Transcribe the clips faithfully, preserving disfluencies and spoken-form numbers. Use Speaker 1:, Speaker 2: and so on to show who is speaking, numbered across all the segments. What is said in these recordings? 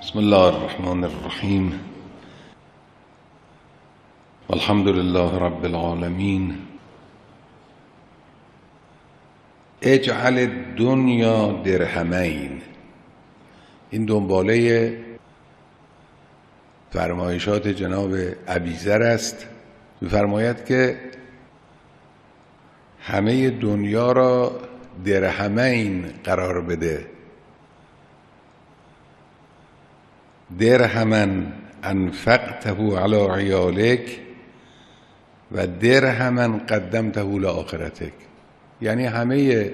Speaker 1: بسم الله الرحمن الرحیم والحمد لله رب العالمین. اجعل الدنیا درهمین. این دنباله فرمایشات جناب ابیذر است. می‌فرماید که همه دنیا را درهمین قرار بده. درهمن انفقته علی عیالک و درهمن قدمته لآخرتک. یعنی همه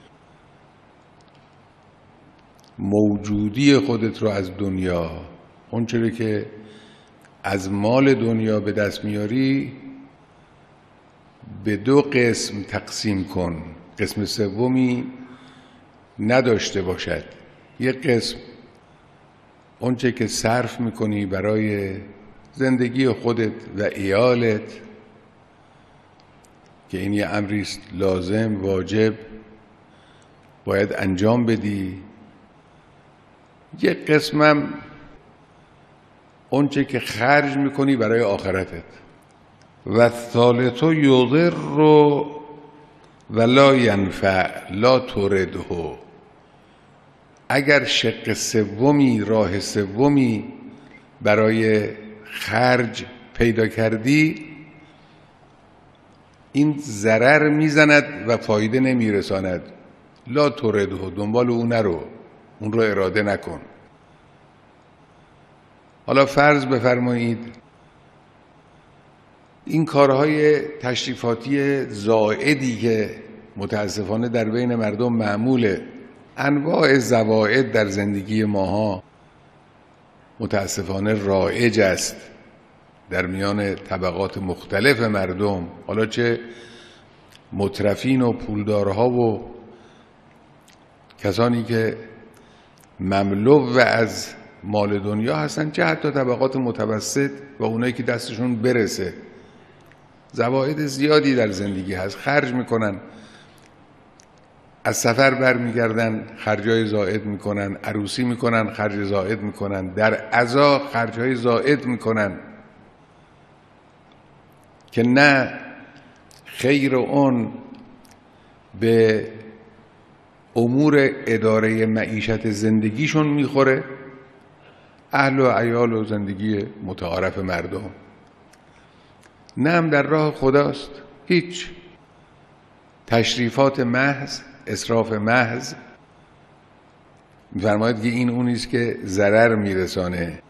Speaker 1: موجودی خودت رو از دنیا، اون چیزی که از مال دنیا به دست میاری، به دو قسم تقسیم کن، قسم سومی نداشته باشد. یک قسم اون چه که صرف میکنی برای زندگی خودت و عیالت که این یه امری است لازم، واجب، باید انجام بدی. یک قسمم اون چه که خرج میکنی برای آخرتت. و ثالث یضر ولا ینفع لا ترده. اگر شق سومی، راه سومی برای خرج پیدا کردی، این ضرر میزند و فایده نمیرساند. لا ترده، دنبال اون نرو، اون رو اراده نکن. حالا فرض بفرمایید این کارهای تشریفاتی زائدی که متاسفانه در بین مردم معموله، انواع زوائد در زندگی ماها متاسفانه رایج است در میان طبقات مختلف مردم، حالا چه مترفین و پولدارها و کسانی که مملو از مال دنیا هستن، چه حتی طبقات متوسط و اونایی که دستشون برسه. زوائد زیادی در زندگی هست، خرج میکنن، از سفر برمیگردن خرجای زائد میکنن، عروسی میکنن خرج زائد میکنن، در عزا خرجای زائد میکنن که نه خیر اون به امور اداره معیشت زندگیشون میخوره، اهل و عیال و زندگی متعارف مردم، نه هم در راه خداست. هیچ تشریفات محض، اسراف محض. می‌فرماید که این اونیست که ضرر میرسانه.